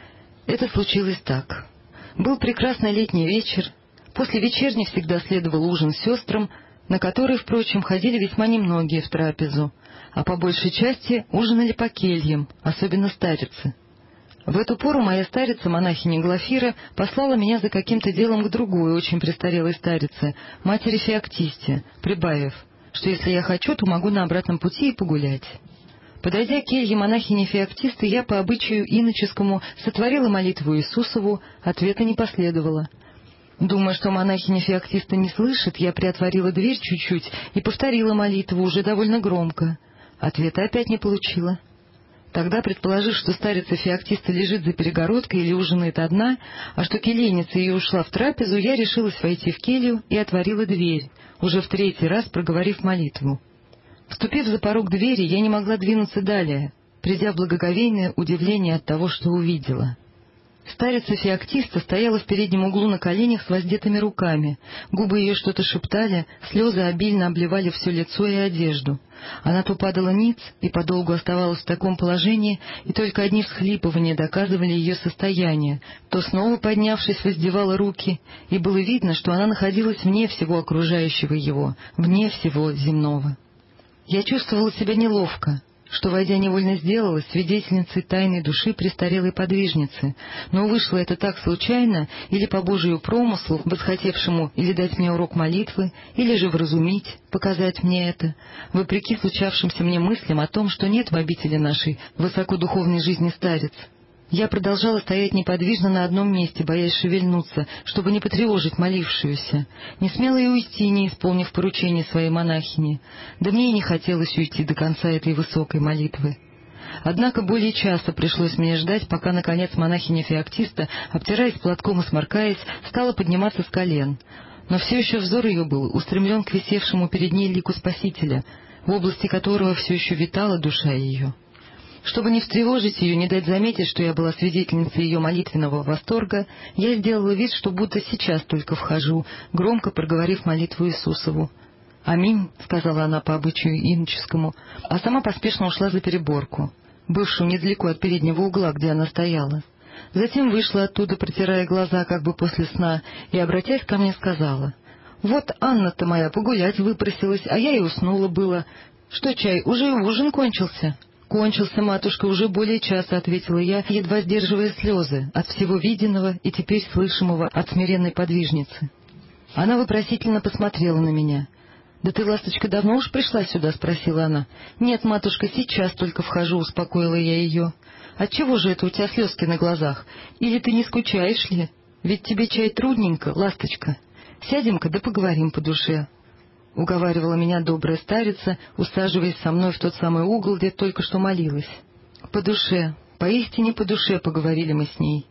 Это случилось так. Был прекрасный летний вечер. После вечерни всегда следовал ужин с сестрам, на который, впрочем, ходили весьма немногие в трапезу, а по большей части ужинали по кельям, особенно старицы. В эту пору моя старица, монахиня Глафира, послала меня за каким-то делом к другой, очень престарелой старице, матери Феоктисте, прибавив, что если я хочу, то могу на обратном пути и погулять. Подойдя к келье монахини Феоктисты, я по обычаю иноческому сотворила молитву Иисусову, ответа не последовало. Думая, что монахиня Феоктиста не слышит, я приотворила дверь чуть-чуть и повторила молитву уже довольно громко. Ответа опять не получила. Тогда, предположив, что старица Феоктиста лежит за перегородкой или ужинает одна, а что келейница ее ушла в трапезу, я решилась войти в келью и отворила дверь, уже в третий раз проговорив молитву. Вступив за порог двери, я не могла двинуться далее, придя в благоговейное удивление от того, что увидела. Старица Феоктиста стояла в переднем углу на коленях с воздетыми руками, губы ее что-то шептали, слезы обильно обливали все лицо и одежду. Она то падала ниц и подолгу оставалась в таком положении, и только одни всхлипывания доказывали ее состояние, то снова, поднявшись, воздевала руки, и было видно, что она находилась вне всего окружающего его, вне всего земного. Я чувствовала себя неловко, что, войдя, невольно сделалась свидетельницей тайной души престарелой подвижницы, но вышло это так случайно, или по Божию промыслу, восхотевшему или дать мне урок молитвы, или же вразумить, показать мне это, вопреки случавшимся мне мыслям о том, что нет в обители нашей высокодуховной жизни старец. Я продолжала стоять неподвижно на одном месте, боясь шевельнуться, чтобы не потревожить молившуюся, не смела и уйти, не исполнив поручение своей монахини, да мне и не хотелось уйти до конца этой высокой молитвы. Однако более часа пришлось мне ждать, пока, наконец, монахиня Феоктиста, обтираясь платком и сморкаясь, стала подниматься с колен. Но все еще взор ее был устремлен к висевшему перед ней лику Спасителя, в области которого все еще витала душа ее. Чтобы не встревожить ее, не дать заметить, что я была свидетельницей ее молитвенного восторга, я сделала вид, что будто сейчас только вхожу, громко проговорив молитву Иисусову. «Аминь», — сказала она по обычаю иноческому, а сама поспешно ушла за переборку, бывшую недалеко от переднего угла, где она стояла. Затем вышла оттуда, протирая глаза, как бы после сна, и, обратясь ко мне, сказала: «Вот Анна-то моя погулять выпросилась, а я и уснула было. Что, чай, уже и ужин кончился?» «Кончился, матушка, уже более часа», — ответила я, едва сдерживая слезы от всего виденного и теперь слышимого от смиренной подвижницы. Она вопросительно посмотрела на меня. «Да ты, ласточка, давно уж пришла сюда?» — спросила она. «Нет, матушка, сейчас только вхожу», — успокоила я ее. «Отчего же это у тебя слезки на глазах? Или ты не скучаешь ли? Ведь тебе чай трудненько, ласточка. Сядем-ка да поговорим по душе». — уговаривала меня добрая старица, усаживаясь со мной в тот самый угол, где только что молилась. По душе, поистине по душе поговорили мы с ней.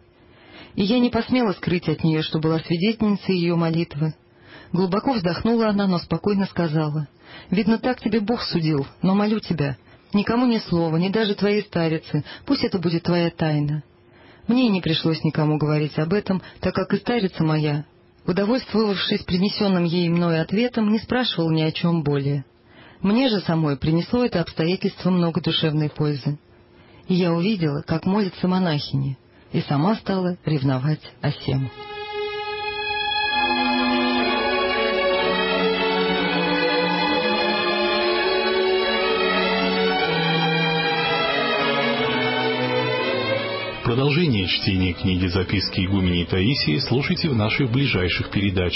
И я не посмела скрыть от нее, что была свидетельницей ее молитвы. Глубоко вздохнула она, но спокойно сказала: «Видно, так тебе Бог судил, но молю тебя, никому ни слова, ни даже твоей старице, пусть это будет твоя тайна». Мне не пришлось никому говорить об этом, так как и старица моя, удовольствовавшись принесенным ей мною ответом, не спрашивал ни о чем более. Мне же самой принесло это обстоятельство много душевной пользы. И я увидела, как молится монахиня, и сама стала ревновать о сем. Продолжение чтения книги «Записки игумени Таисии» слушайте в наших ближайших передачах.